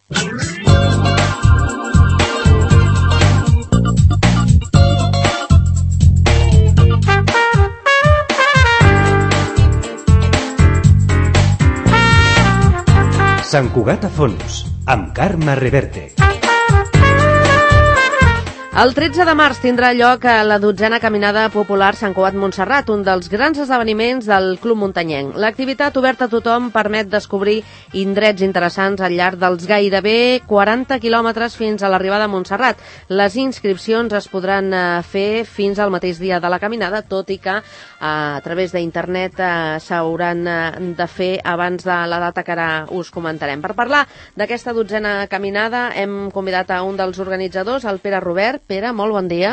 Sant Cugat a fons, amb Carme Reverte. El 13 de març tindrà lloc la 12a Caminada Popular Sant Cugat-Montserrat, un dels grans esdeveniments del Club Muntanyenc. L'activitat oberta a tothom permet descobrir indrets interessants al llarg dels gairebé 40 quilòmetres fins a l'arribada a Montserrat. Les inscripcions es podran fer fins al mateix dia de la caminada, tot i que a través d'internet s'hauran de fer abans de la data que ara us comentarem. Per parlar d'aquesta 12a caminada hem convidat a un dels organitzadors, el Pere Robert. Pere, molt bon dia.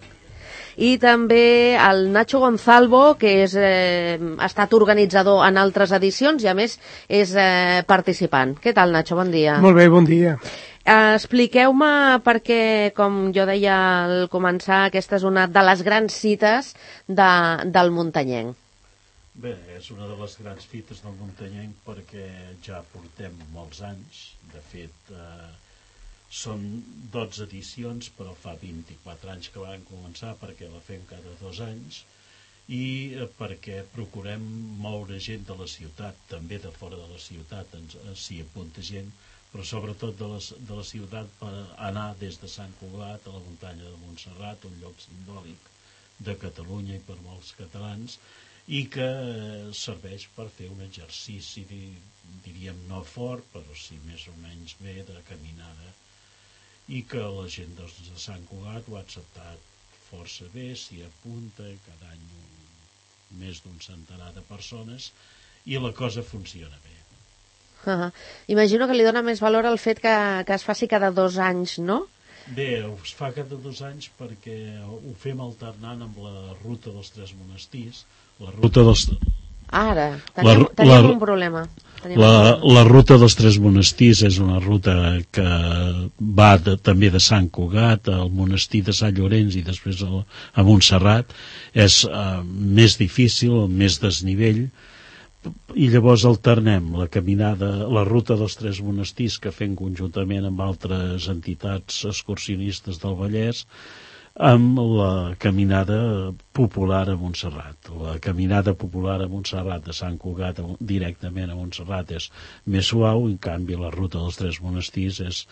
I també el Nacho Gonzalvo, que ha estat organitzador en altres edicions i a més és participant. Què tal, Nacho? Bon dia. Molt bé, bon dia. Expliqueu-me perquè, com jo deia al començar, aquesta és una de les grans cites del muntanyenc. Bé, és una de les grans fites del muntanyenc perquè ja portem molts anys. De fet, són 12 edicions, però fa 24 anys que vam començar perquè la fem cada 2 anys i perquè procurem moure gent de la ciutat, també de fora de la ciutat s'hi apunta gent, però sobretot de la ciutat per anar des de Sant Cugat a la muntanya de Montserrat, un lloc simbòlic de Catalunya i per molts catalans, i que serveix per fer un exercici, diríem no fort, però sí més o menys bé, de caminada, i que la gent de Sant Cugat ho ha acceptat força bé, s'hi apunta cada any més d'un centenar de persones i la cosa funciona bé. Imagino que li dona més valor al fet que es faci cada 2 anys, no? Bé, es fa cada 2 anys perquè ho fem alternant amb la ruta dels 3 monestirs. La ruta dels... Ara, tenim un problema. La ruta dels 3 monestirs és una ruta que va també de Sant Cugat al monestir de Sant Llorenç i després a Montserrat. És més difícil, més desnivell, i llavors alternem la caminada, la ruta dels 3 monestirs que fem conjuntament amb altres entitats excursionistes del Vallès, amb la caminada popular a Montserrat. La caminada popular a Montserrat de Sant Cugat directament a Montserrat és més suau, en canvi la ruta dels 3 monestirs és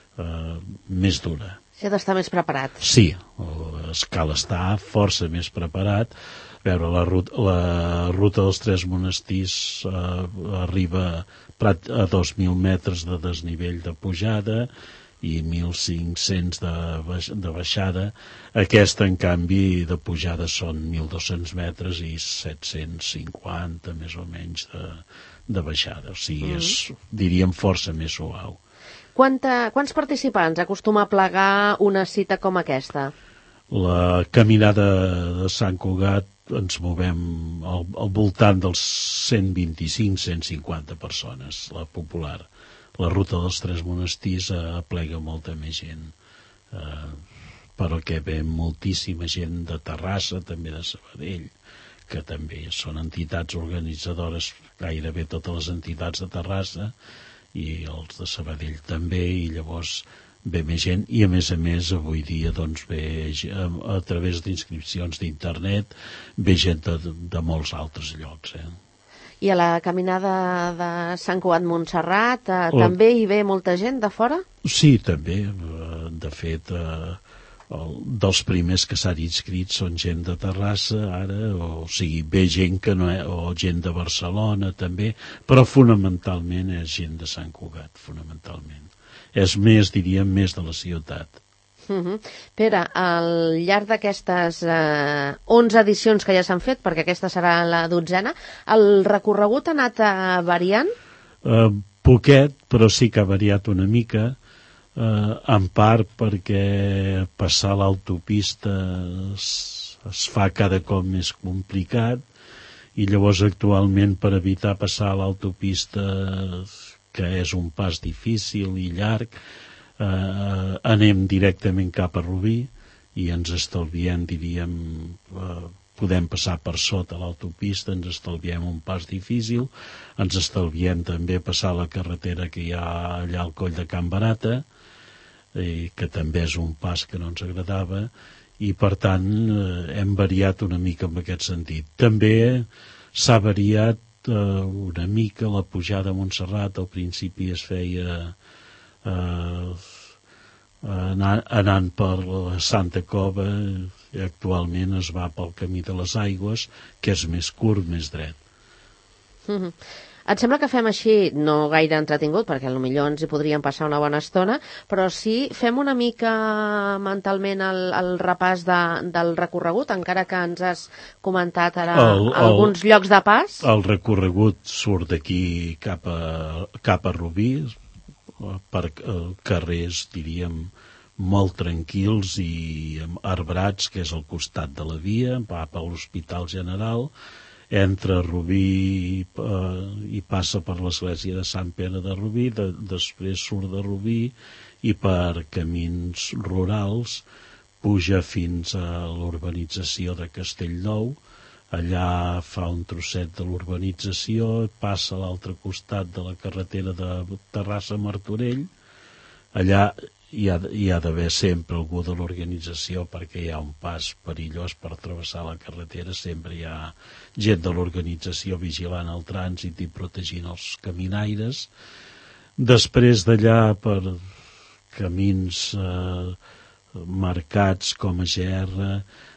més dura. S'ha d'estar més preparat. Sí, cal estar força més preparat. A veure, la ruta dels 3 monestirs arriba a 2.000 metres de desnivell de pujada i 1.500 de baixada. Aquesta, en canvi, de pujada són 1.200 metres i 750, més o menys, de baixada. O sigui, és, diríem, força més suau. Quants participants acostuma a plegar una cita com aquesta? La caminada de Sant Cugat ens movem al voltant dels 125-150 persones, la popular. La ruta dels 3 monestirs aplega molta més gent, perquè ve moltíssima gent de Terrassa, també de Sabadell, que també són entitats organitzadores, gairebé totes les entitats de Terrassa, i els de Sabadell també, i llavors ve més gent, i a més avui dia doncs ve a través d'inscripcions d'internet, ve gent de molts altres llocs. I a la caminada de Sant Cugat-Montserrat també hi ve molta gent de fora? Sí, també. De fet, dels primers que s'han inscrit són gent de Terrassa, ara, o sigui, ve gent que no o gent de Barcelona també, però fonamentalment és gent de Sant Cugat, fonamentalment. És més, diríem, més de la ciutat. Pere, al llarg d'aquestes 11 edicions que ja s'han fet, perquè aquesta serà la 12a, el recorregut ha anat variant? Poquet, però sí que ha variat una mica, en part perquè passar l'autopista es fa cada cop més complicat, i llavors actualment per evitar passar l'autopista, que és un pas difícil i llarg, anem directament cap a Rubí i ens estalviem, diríem, podem passar per sota l'autopista, ens estalviem un pas difícil, ens estalviem també passar la carretera que hi ha allà al coll de Can Barata, que també és un pas que no ens agradava, i per tant hem variat una mica en aquest sentit. També s'ha variat una mica la pujada a Montserrat. Al principi es feia anant per la Santa Cova, i actualment es va pel camí de les Aigües, que és més curt, més dret. Et sembla que fem així, no gaire entretingut, perquè potser ens hi podríem passar una bona estona, però sí fem una mica mentalment el repàs del recorregut, encara que ens has comentat ara alguns llocs de pas? El recorregut surt d'aquí cap a Rubí, per carrers, diríem, molt tranquils i arbrats, que és al costat de la via, va per l'Hospital General, entra a Rubí i passa per l'església de Sant Pere de Rubí, després surt de Rubí i per camins rurals puja fins a l'urbanització de Castellnou. Allà fa un trosset de l'urbanització, passa a l'altre costat de la carretera de Terrassa-Martorell. Allà hi ha d'haver sempre algú de l'organització, perquè hi ha un pas perillós per travessar la carretera, sempre hi ha gent de l'organització vigilant el trànsit i protegint els caminaires. Després d'allà, per camins marcats com a Gerra,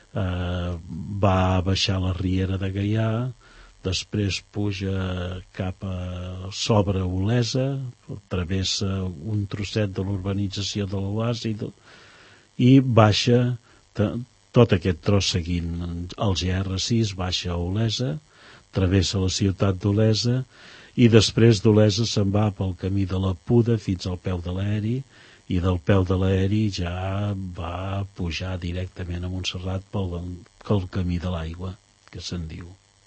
va a baixar la Riera de Gaià, després puja cap a sobre Olesa, travessa un trosset de l'urbanització de l'Oasi i baixa tot aquest tros seguint el GR6, baixa a Olesa, travessa la ciutat d'Olesa i després d'Olesa se'n va pel camí de la Puda fins al peu de l'aeri, i del peu de l'aeri ja va pujar directament a Montserrat pel camí de l'aigua, que se'n diu.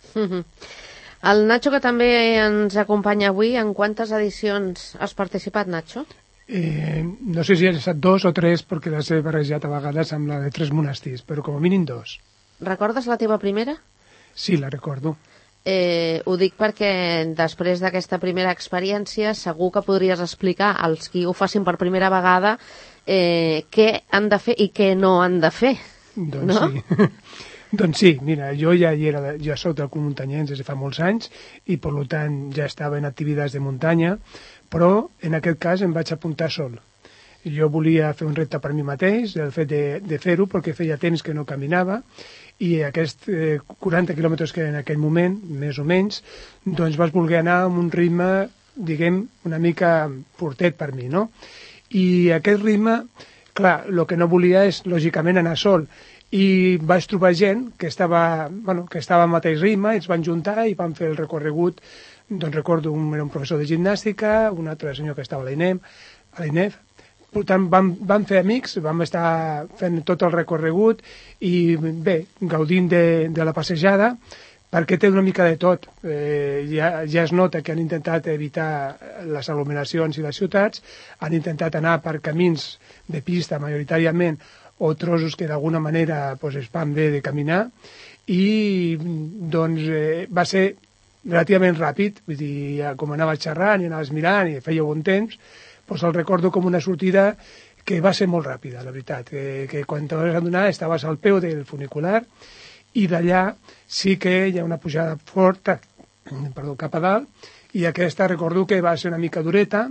El Nacho, que també ens acompanya avui, en quantes edicions has participat, Nacho? No sé si has estat 2 o 3, perquè les he barrejat a vegades amb la de 3 monestirs, però com a mínim 2. Recordes la teva primera? Sí, la recordo. Ho dic perquè després d'aquesta primera experiència segur que podries explicar als qui ho facin per primera vegada què han de fer i què no han de fer. Doncs no? Sí. Doncs sí, mira, jo ja soc del Club Muntanyens des de fa molts anys i per tant ja estava en activitats de muntanya, però en aquest cas em vaig apuntar sol. Jo volia fer un repte per mi mateix, el fet de fer-ho, perquè feia temps que no caminava, i aquests 40 quilòmetres que en aquell moment, més o menys, doncs vaig voler anar amb un ritme, diguem, una mica fortet per mi, no? I aquest ritme, clar, el que no volia és, lògicament, anar sol, i vaig trobar gent que estava al mateix ritme, i ens van juntar i van fer el recorregut. Doncs recordo, era un professor de gimnàstica, un altre senyor que estava a l'INEF. Per tant, vam fer amics, vam estar fent tot el recorregut i bé, gaudint de la passejada, perquè té una mica de tot. Ja es nota que han intentat evitar les aglomeracions i les ciutats, han intentat anar per camins de pista majoritàriament, o trossos que d'alguna manera es fan bé de caminar, i doncs va ser relativament ràpid, vull dir, com anaves xerrant i anaves mirant i feia bon temps, doncs el recordo com una sortida que va ser molt ràpida, la veritat, que quan te vas adonar estaves al peu del funicular i d'allà sí que hi ha una pujada forta cap a dalt, i aquesta recordo que va ser una mica dureta,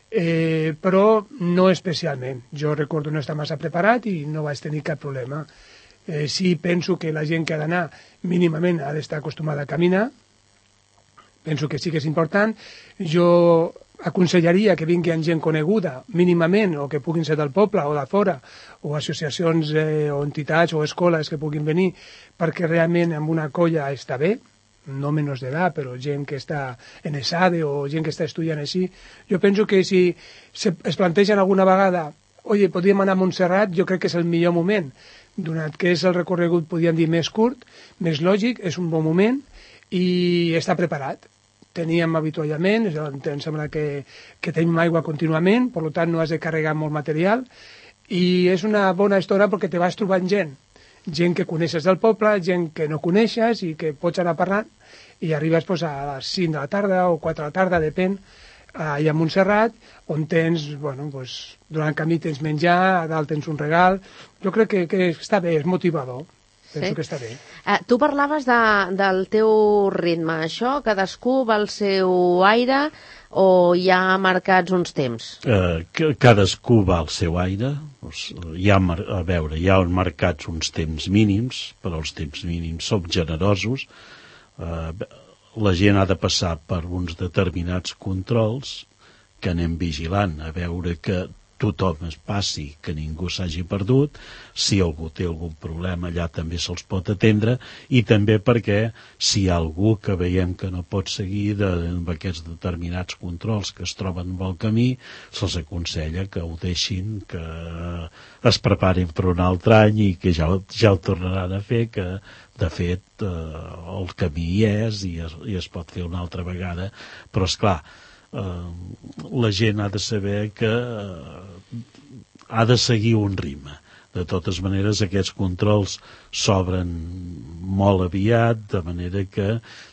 però no especialment. Jo recordo no estar massa preparat i no vaig tenir cap problema. Sí penso que la gent que ha d'anar mínimament ha d'estar acostumada a caminar, penso que sí que és important. Jo aconsellaria que vinguin gent coneguda mínimament, o que puguin ser del poble o de fora, o associacions o entitats o escoles que puguin venir, perquè realment amb una colla està bé, no menys d'edat, però gent que està en ESADE o gent que està estudiant així. Jo penso que si es plantegen alguna vegada, oye, podríem anar a Montserrat, jo crec que és el millor moment, donat que és el recorregut, podríem dir, més curt, més lògic, és un bon moment i està preparat. Teníem avituallament, em sembla que tenim aigua contínuament, per tant no has de carregar molt material, i és una bona estona perquè te vas trobant gent gent que coneixes del poble, gent que no coneixes i que pots anar parlant, i arribes a les 5 de la tarda o 4 de la tarda, depèn, allà a Montserrat, on tens, durant el camí tens menjar, a dalt tens un regal. Jo crec que està bé, és motivador. Penso que està bé. Tu parlaves del teu ritme. Això, cadascú va al seu aire o hi ha marcats uns temps? Cadascú va al seu aire. Hi ha marcats uns temps mínims, però els temps mínims són generosos. La gent ha de passar per uns determinats controls que anem vigilant a veure que tothom es passi, que ningú s'hagi perdut. Si algú té algun problema allà també se'ls pot atendre, i també perquè si hi ha algú que veiem que no pot seguir amb aquests determinats controls que es troben pel camí, se'ls aconsella que ho deixin, que es preparin per un altre any i que ja ho tornaran a fer, que de fet el camí hi és i es pot fer una altra vegada, però esclar, la gent ha de saber que ha de seguir un ritme. De totes maneres, aquests controls s'obren molt aviat, de manera que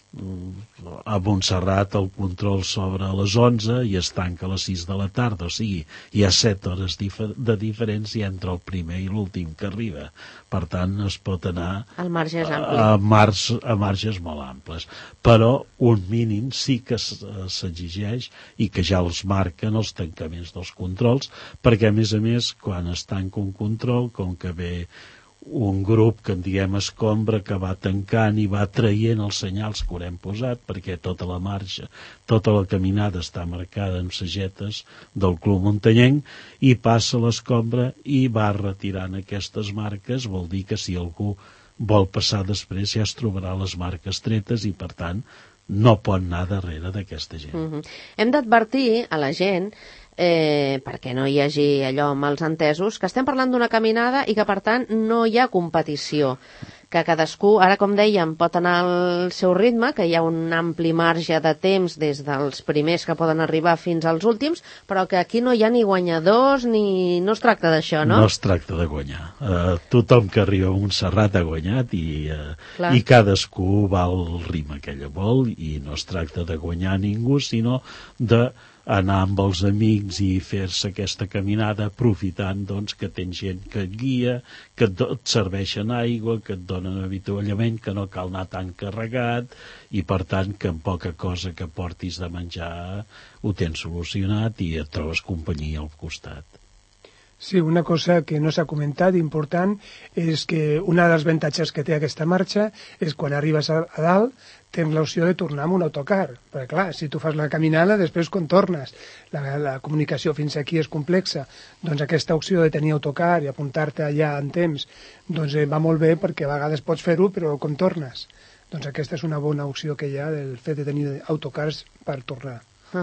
a Montserrat el control s'obre a les 11 i es tanca a les 6 de la tarda, o sigui, hi ha 7 hores de diferència entre el primer i l'últim que arriba. Per tant, es pot anar el marge és ampli. A marges molt amples. Però un mínim sí que s'exigeix i que ja els marquen els tancaments dels controls, perquè a més, quan es tanca un control, com que ve un grup que en diem escombra, que va tancant i va traient els senyals que haurem posat, perquè tota la marxa, tota la caminada està marcada amb sagetes del Club Muntanyenc, i passa l'escombra i va retirant aquestes marques. Vol dir que si algú vol passar després ja es trobarà les marques tretes i per tant no pot anar darrere d'aquesta gent. Hem d'advertir a la gent perquè no hi hagi allò mals entesos, que estem parlant d'una caminada i que per tant no hi ha competició, que cadascú, ara com dèiem, pot anar al seu ritme, que hi ha un ampli marge de temps des dels primers que poden arribar fins als últims, però que aquí no hi ha ni guanyadors ni... no es tracta d'això, no? No es tracta de guanyar. Tothom que arriba a Montserrat ha guanyat i cadascú va al ritme que ella vol, i no es tracta de guanyar ningú, sinó de anar amb els amics i fer-se aquesta caminada aprofitant que tens gent que et guia, que et serveixen aigua, que et donen avituallament, que no cal anar tan carregat, i per tant que amb poca cosa que portis de menjar ho tens solucionat i et trobes companyia al costat. Sí, una cosa que no s'ha comentat, important, és que una dels avantatges que té aquesta marxa és quan arribes a dalt tens l'opció de tornar amb un autocar, perquè clar, si tu fas la caminada, després quan tornes, la comunicació fins aquí és complexa, doncs aquesta opció de tenir autocar i apuntar-te allà en temps, doncs va molt bé, perquè a vegades pots fer-ho, però com tornes. Doncs aquesta és una bona opció que hi ha, del fet de tenir autocars per tornar.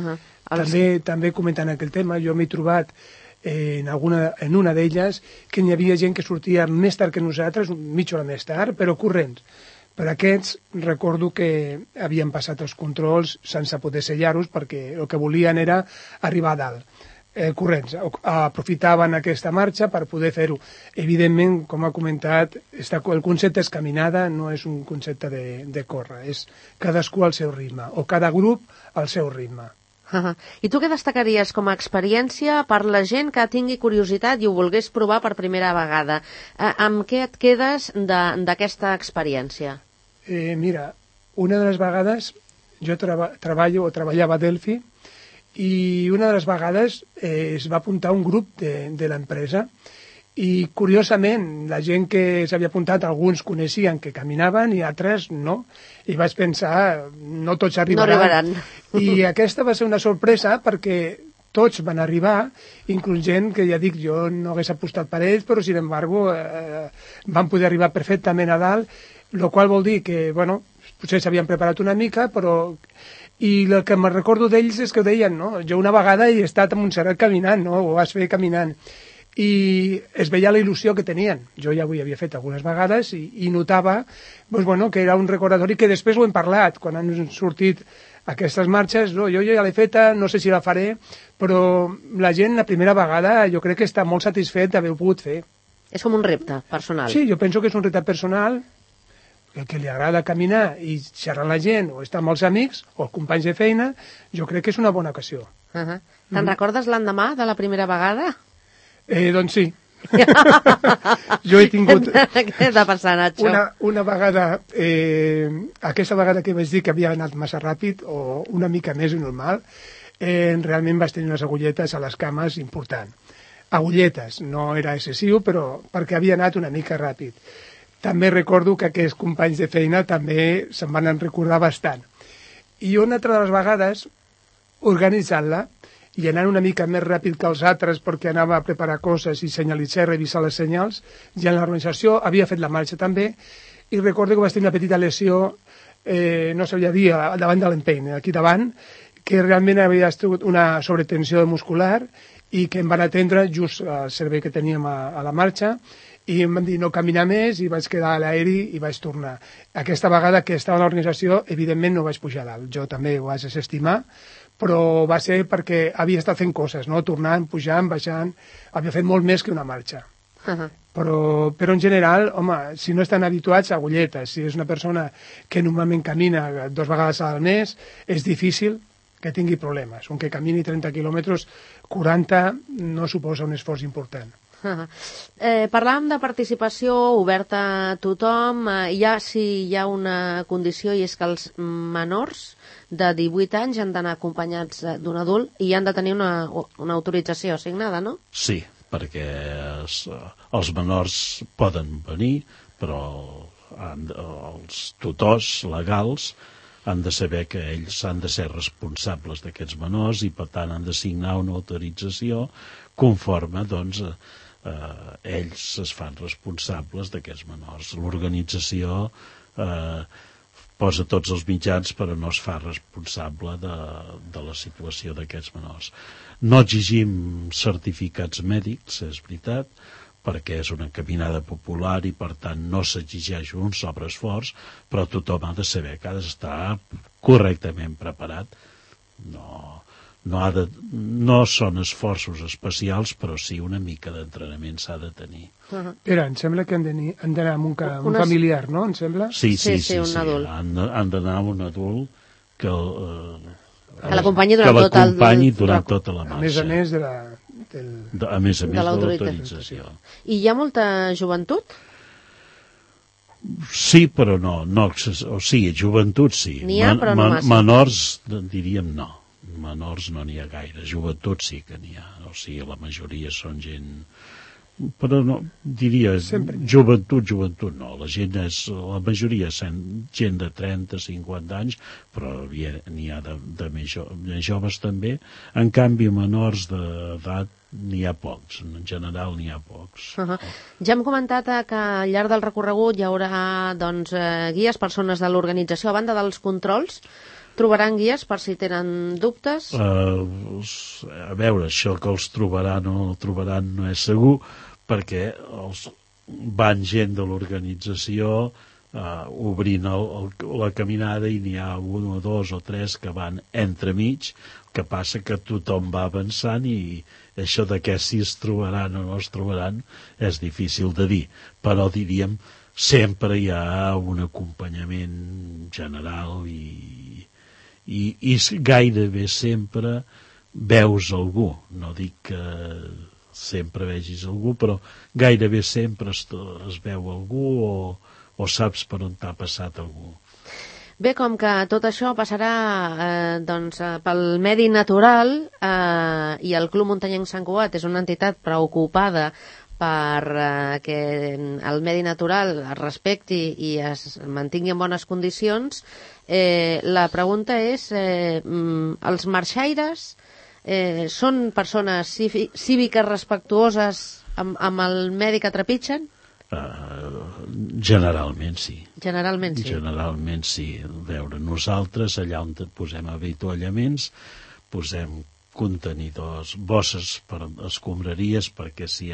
També comentant aquell tema, jo m'he trobat en una d'elles que n'hi havia gent que sortia més tard que nosaltres, mitja hora més tard, però corrents. Per aquests recordo que havien passat els controls sense poder sellar-los, perquè el que volien era arribar a dalt. Corrents, aprofitaven aquesta marxa per poder fer-ho. Evidentment, com ha comentat, el concepte és caminada, no és un concepte de córrer, és cadascú al seu ritme, o cada grup al seu ritme. I tu què destacaries com a experiència per la gent que tingui curiositat i ho volgués provar per primera vegada? Amb què et quedes d'aquesta experiència? Mira, una de les vegades jo treballava a Delphi, i una de les vegades es va apuntar un grup de l'empresa, i curiosament la gent que s'havia apuntat, alguns coneixien que caminaven i altres no, i vaig pensar no tots arribaran. I aquesta va ser una sorpresa, perquè tots van arribar, inclús gent que ja dic, jo no hagués apostat per ells, però sin embargo van poder arribar perfectament a dalt, el qual vol dir que, bueno, potser s'havien preparat una mica, però... I el que me'n recordo d'ells és que ho deien, no? Jo una vegada he estat a Montserrat caminant, no? Ho vas fer caminant. I es veia la il·lusió que tenien. Jo ja ho havia fet algunes vegades i notava que era un recordatori, que després ho hem parlat quan han sortit aquestes marxes. Jo ja l'he feta, no sé si la faré, però la gent la primera vegada jo crec que està molt satisfet d'haver-ho pogut fer. És com un repte personal. Sí, jo penso que és un repte personal, que li agrada caminar i xerrar amb la gent, o estar amb els amics, o els companys de feina, jo crec que és una bona ocasió. Te'n recordes l'endemà de la primera vegada? Doncs sí. Jo he tingut... Què t'ha passat, Nacho? Una vegada, aquesta vegada que vaig dir que havia anat massa ràpid, o una mica més normal, realment vaig tenir unes agulletes a les cames important. Agulletes, no era excessiu, però perquè havia anat una mica ràpid. També recordo que aquests companys de feina també se'n van recordar bastant. I una altra de les vegades, organitzant-la, i anant una mica més ràpid que els altres perquè anava a preparar coses i senyalitzar i revisar les senyals, ja en l'organització havia fet la marxa també, i recordo que vaig tenir una petita lesió, no sabia dir, davant de l'empeny, aquí davant, que realment havia estat una sobretensió muscular i que em van atendre just al servei que teníem a la marxa, i em van dir no caminar més i vaig quedar a l'aeri i vaig tornar. Aquesta vegada que estava a l'organització, evidentment no vaig pujar dalt, jo també ho vaig desestimar, però va ser perquè havia estat fent coses, no? Tornant, pujant, baixant, havia fet molt més que una marxa. Però en general, home, si no estan habituats a agulletes, si és una persona que normalment camina 2 vegades al mes, és difícil que tingui problemes. Un que camini 30 quilòmetres, 40 no suposa un esforç important. Parlàvem de participació oberta a tothom. Hi ha una condició, i és que els menors de 18 anys han d'anar acompanyats d'un adult i han de tenir una autorització assignada, no? Sí, perquè els menors poden venir, però els tutors legals han de saber que ells han de ser responsables d'aquests menors i per tant han de signar una autorització conforme, doncs, ells es fan responsables d'aquests menors. L'organització posa tots els mitjans però no es fa responsable de la situació d'aquests menors. No exigim certificats mèdics, és veritat, perquè és una caminada popular i per tant no s'exigeix un sobreesforç, però tothom ha de saber que ha d'estar correctament preparat. No són esforços especials, però sí una mica d'entrenament s'ha de tenir. Pere, em sembla que han d'anar amb un familiar, no? Em sembla? Sí, un adult. Han d'anar amb un adult que l'acompanyi durant tota la marxa. A més de l'autorització. I hi ha molta joventut? Sí, però no. O sigui, joventut sí. N'hi ha, però no massa. Menors, diríem, no. Menors no n'hi ha gaire. Joventut sí que n'hi ha. O sigui, la majoria són gent... Però no, diria, joventut no. La majoria són gent de 30, 50 anys, però n'hi ha de més joves també. En canvi, menors d'edat n'hi ha pocs. En general n'hi ha pocs. Ja hem comentat que al llarg del recorregut hi haurà guies, persones de l'organització. A banda dels controls, trobaran guies per si tenen dubtes? A veure, això que els trobaran o no el trobaran no és segur, perquè van gent de l'organització obrint la caminada i n'hi ha 1 o 2 o 3 que van entremig, que passa que tothom va avançant i això de que si es trobaran o no es trobaran és difícil de dir, però diríem sempre hi ha un acompanyament general i gairebé sempre veus algú, no dic que sempre vegis algú, però gairebé sempre es veu algú o saps per on t'ha passat algú. Bé, com que tot això passarà pel medi natural i el Club Muntanyenc Sant Cugat és una entitat preocupada per que el medi natural es respecti i es mantingui en bones condicions, la pregunta és, els marxaires són persones cíviques respectuoses amb el medi que trepitgen? Generalment sí. Generalment sí. Generalment sí. A veure, nosaltres allà on posem avituallaments posem contenidors, bosses per escombraries perquè si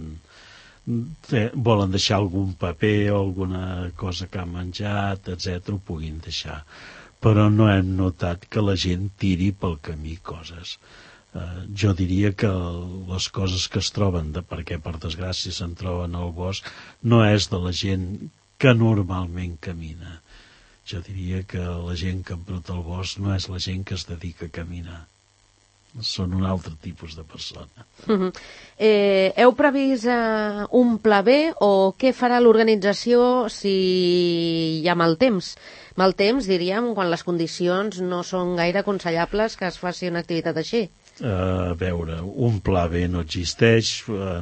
volen deixar algun paper o alguna cosa que han menjat, etc., ho puguin deixar. Però no hem notat que la gent tiri pel camí coses. Jo diria que les coses que es troben, perquè per desgràcia se'n troben al bosc, no és de la gent que normalment camina. Jo diria que la gent que embruta el bosc no és la gent que es dedica a caminar. Són un altre tipus de persona. Heu previst un pla B o què farà l'organització si hi ha mal temps? Mal temps, diríem, quan les condicions no són gaire aconsellables que es faci una activitat així. A veure, un pla B no existeix.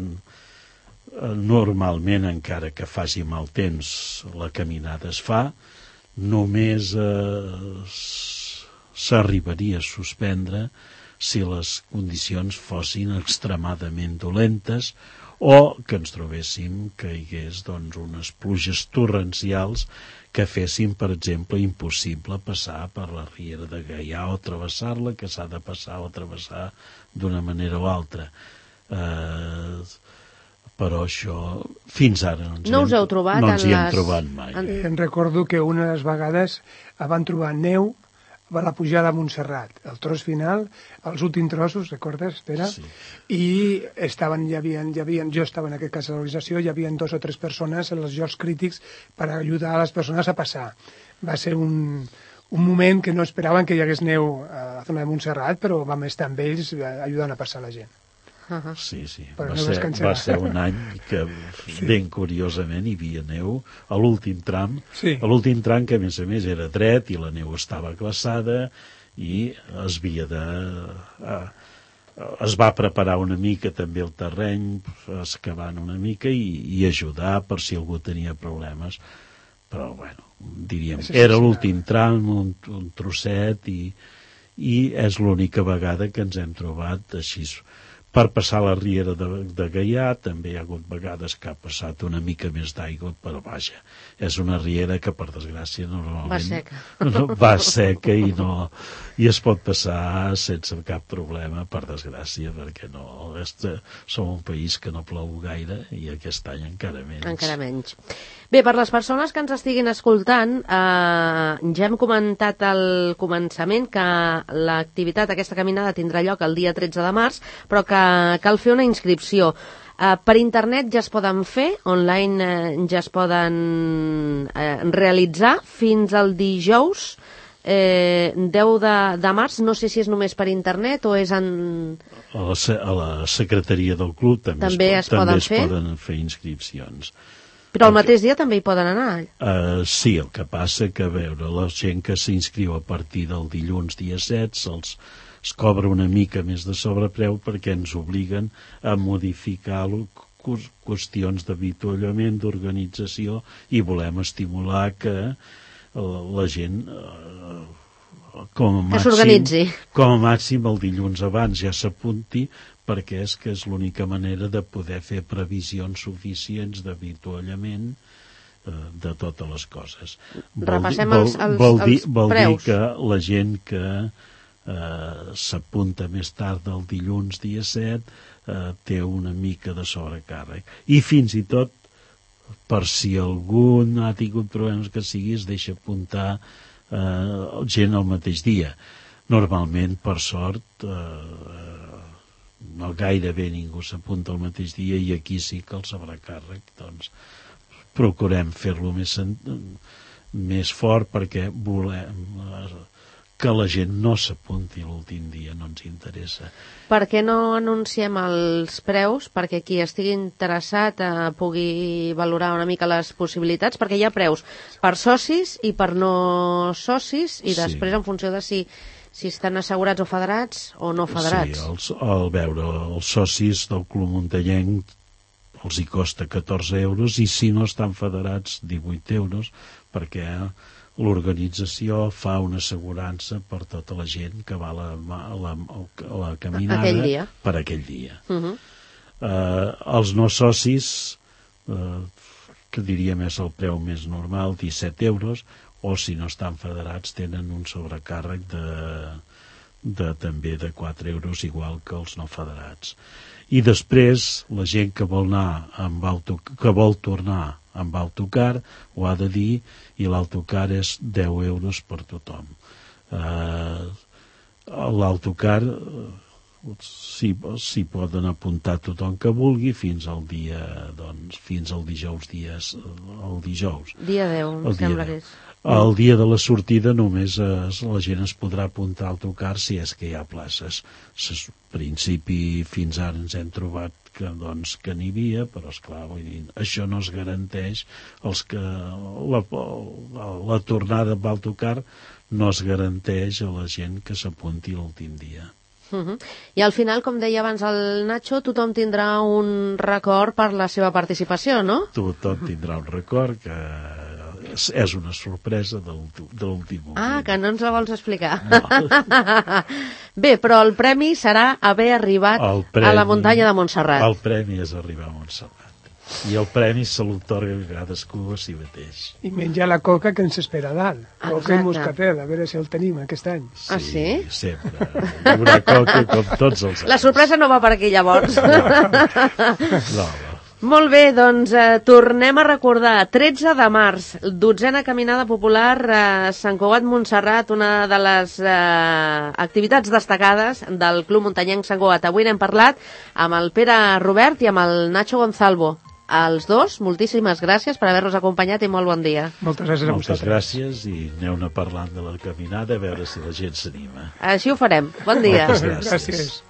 Normalment, encara que faci mal temps, la caminada es fa. Només s'arribaria a suspendre si les condicions fossin extremadament dolentes o que ens trobéssim que hi hagués unes pluges torrencials que fessin, per exemple, impossible passar per la riera de Gaià o travessar-la, que s'ha de passar o travessar d'una manera o altra. Però això, fins ara no ens hi hem trobat mai. Em recordo que una de les vegades van trobar neu a la pujada a Montserrat, el tros final, els últims trossos, recordes, Pere? Sí. I jo estava en aquest cas a l'organització, hi havia 2 o 3 persones en els llocs crítics per ajudar a les persones a passar. Va ser un moment que no esperaven que hi hagués neu a la zona de Montserrat, però vam estar amb ells ajudant a passar la gent. Sí. Però va ser un any que ben curiosament hi havia neu a l'últim tram, a l'últim tram que a més era dret i la neu estava glaçada i es va preparar una mica també el terreny, excavant una mica i ajudar per si algú tenia problemes. Però, bueno, diríem, era l'últim tram, un trosset i és l'única vegada que ens hem trobat així. Per passar la riera de Gaià també hi ha hagut vegades que ha passat una mica més d'aigua, però vaja, és una riera que per desgràcia normalment va seca i es pot passar sense cap problema, per desgràcia, perquè som un país que no plou gaire i aquest any encara menys. Bé, per les persones que ens estiguin escoltant, ja hem comentat al començament que l'activitat, aquesta caminada, tindrà lloc el dia 13 de març, però que cal fer una inscripció. Per internet ja es poden fer, online ja es poden realitzar fins al dijous 10 de març. No sé si és només per internet o és en... A la secretaria del club també es poden fer inscripcions. Però el mateix dia també hi poden anar? Sí, el que passa que, a veure, la gent que s'inscriu a partir del dilluns dia 7 es cobra una mica més de sobrepreu perquè ens obliguen a modificar qüestions d'avituallament, d'organització, i volem estimular que la gent com a màxim el dilluns abans ja s'apunti, perquè és l'única manera de poder fer previsions suficients d'avituallament de totes les coses. Repassem els preus. Vol dir que la gent que s'apunta més tard del dilluns dia 7 té una mica de sobrecàrrec. I fins i tot, per si algú ha tingut problemes que sigui, es deixa apuntar gent el mateix dia. Normalment, per sort, no gairebé ningú s'apunta el mateix dia i aquí sí que el sobrecàrrec, doncs, procurem fer-lo més fort perquè volem que la gent no s'apunti l'últim dia, no ens interessa. Per què no anunciem els preus perquè qui estigui interessat pugui valorar una mica les possibilitats? Perquè hi ha preus per socis i per no socis i després en funció de si estan assegurats o federats o no federats. Sí, els socis del Club Muntanyenc els hi costa 14 euros i si no estan federats 18 euros perquè l'organització fa una assegurança per tota la gent que va a la caminada per aquell dia. Els no socis, que diríem és el preu més normal, 17 euros, o si no estan federats tenen un sobrecàrrec també de 4 euros, igual que els no federats. I després, la gent que vol tornar amb autocar ho ha de dir, i l'autocar és 10 euros per tothom. L'autocar s'hi poden apuntar tothom que vulgui fins al dia, doncs, fins al dijous, el dijous. Dia 10, em sembla que és. El dia de la sortida només la gent es podrà apuntar al autocar si és que hi ha places. En principi, fins ara ens hem trobat que n'hi havia, però esclar, vull dir, això no es garanteix la tornada amb l'autocar no es garanteix a la gent que s'apunti l'últim dia. I al final, com deia abans el Nacho, tothom tindrà un record per la seva participació, no? Tothom tindrà un record que és una sorpresa de l'últim moment. Ah, que no ens la vols explicar. No. Bé, però el premi serà haver arribat a la muntanya de Montserrat. El premi és arribar a Montserrat. I el premi se l'otorga cadascú a si mateix. I menjar la coca que ens espera a dalt. Coca i Exacte. moscatel, a veure si el tenim aquest any. Ah, sí? Sempre. Hi haurà coca com tots els anys. La sorpresa no va per aquí, llavors. No. Molt bé, doncs tornem a recordar, 13 de març, 12a Caminada Popular a Sant Cugat Montserrat, una de les activitats destacades del Club Muntanyenc Sant Cugat. Avui n'hem parlat amb el Pere Robert i amb el Nacho Gonzalvo. Els dos, moltíssimes gràcies per haver-nos acompanyat i molt bon dia. Moltes gràcies a vosaltres. Moltes gràcies i aneu-ne parlant de la caminada a veure si la gent s'anima. Així ho farem. Bon dia. Moltes gràcies. Gràcies.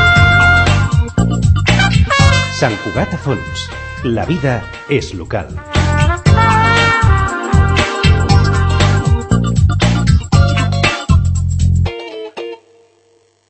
Sant Cugat a fons. La vida és local.